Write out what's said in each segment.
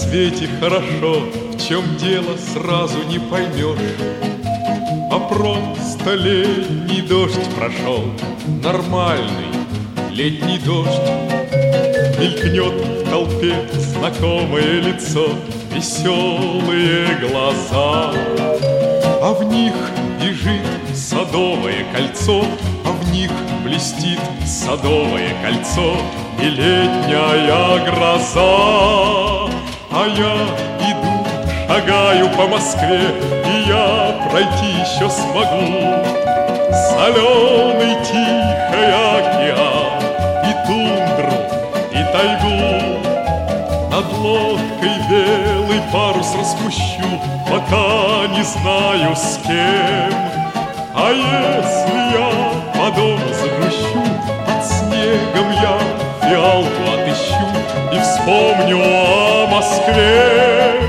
свете хорошо, в чем дело сразу не поймешь. А просто летний дождь прошел, нормальный летний дождь. Мелькнет в толпе знакомое лицо, веселые глаза, а в них бежит садовое кольцо, а в них блестит садовое кольцо и летняя гроза. А я иду, шагаю по Москве, и я пройти еще смогу соленый тихий океан и тундру, и тайгу. Над лодкой белый парус распущу, пока не знаю с кем. А если я по дому загрущу, под снегом я фиалку отыщу и вспомню о Москве.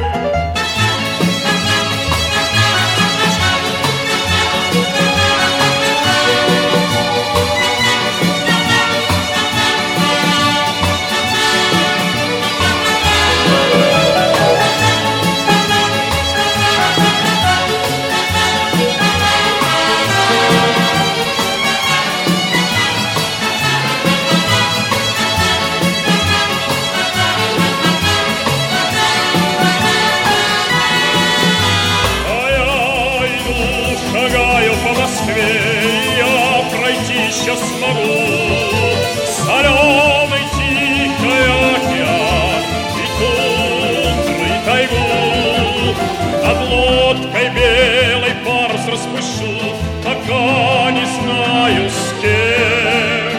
Я пройти еще смогу соленый тихий океан и тундру, и тайгу. Над лодкой белый парус распущу, пока не знаю с кем.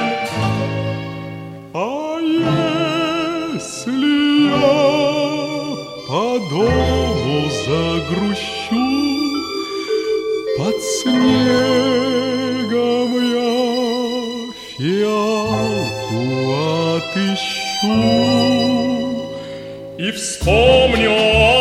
А если я по дому загрущу, под снегом я фиалку отыщу и вспомню